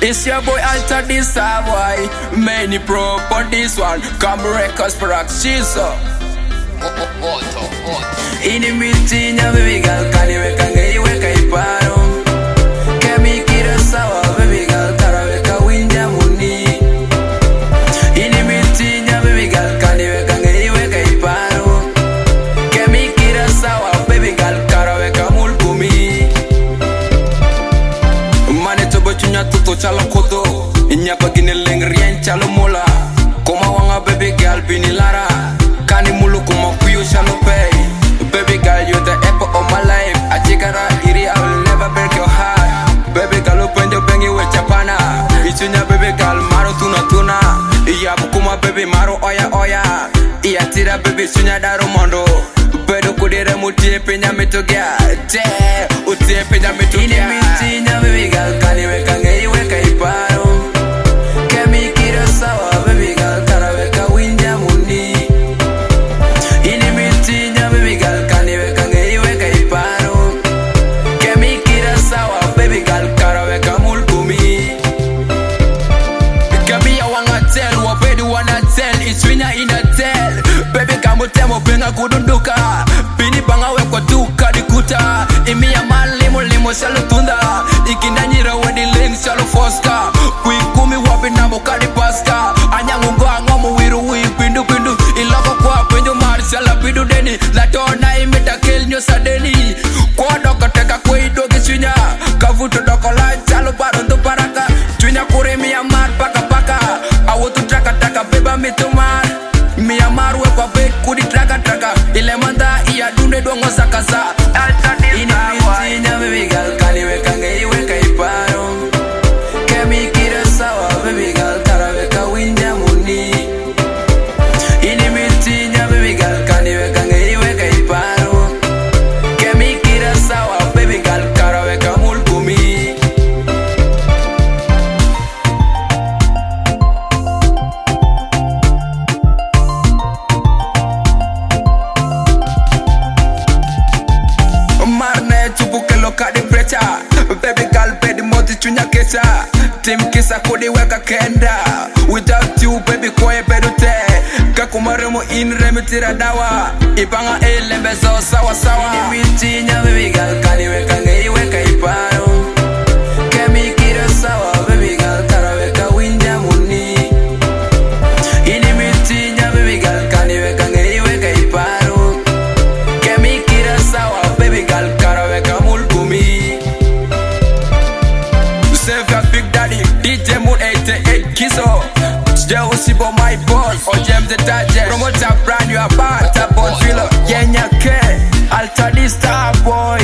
It's your boy Alta this boy. Many pro on this one. Come records for Axiso. Ini mitinya baby girl kaniweka ngeiweka iparo. Kemi kira sawa baby girl taraweka winja muni. Ini mitinya baby girl kaniweka ngeiweka iparo. Kemi kira sawa baby girl taraweka mulkumi. Mane tobo chunya tuto chalo kodo. Inya pagine lengrien chalo mola. Koma wanga baby girl binilara. Kani mulu kuma kuyo shalo pay. Baby girl, you're the apple of my life. Achikara iri, I will never break your heart. Baby girl, open the bengi with Japana. Ichunya baby girl, maro tuna tuna. Iya bukuma baby maro oya oya. Iya tira baby sunya daru mondo. Bedo kudere mutie penya mitogea. Te, utie penya mitogea. Ini mitinya baby girl, kani weka ngei weka iparo. Kemi kira sawa baby girl, taraweka winja muni. Ini mitinya baby girl, kani weka ngei weka iparo. Kemi kira sawa baby girl, taraweka mulkumi. Kemi ya wanga tell, wapedi wana tell. Iswinya ina tell. Baby kamu temo benga kudunduka. Bini banga wekwa duka dikuta. Imi ya malimo limo shalo tunda. Ikinda nyira wedi ling shalo foska. Kuikumi wapi namo kadi paska. Anyangungo angomu wiru pindu pindu. Iloko kwa penjo marishala pidu deni. Latona imita kill nyo sadeni. Kwa doka teka kwa idogi chwinya. Kavuto doko la chalo barondo baraka. Chwinya kure miyamar paka paka. Awotu traka traka beba mitumar. Miyamar wekwa bed kudi traka traka. Ile manda iya dunde dongo sakaza. Ini mitinya baby girl, kani weka ngei weka iparo. Kemi kira sawa baby girl, taraweka winja muni. Ini mitinya baby girl, kani weka ngei weka iparo. Kemi kira sawa baby girl, taraweka mulkumi. Marne chupuke loka di precha. Baby girl bedi moti chunya kesa. Tim kisa kodi weka kenda. Without you baby koe bedute. Kakumaremo in remitira dawa. Ipanga elembe so sawa sawa. Ini mitinya baby girl, kani weka ngei weka iparo. Kemi kira sawa baby girl, taraweka winja muni. Ini mitinya baby girl, kani weka ngei weka iparo. Kemi kira sawa baby girl, taraweka mulkumi. Save your big daddy, DJ Moon 88 Kiso. Joe Sibo my boss, or James the Dodger. Promoter brand new about, tap on filler. Yenya K, Alta this star boy.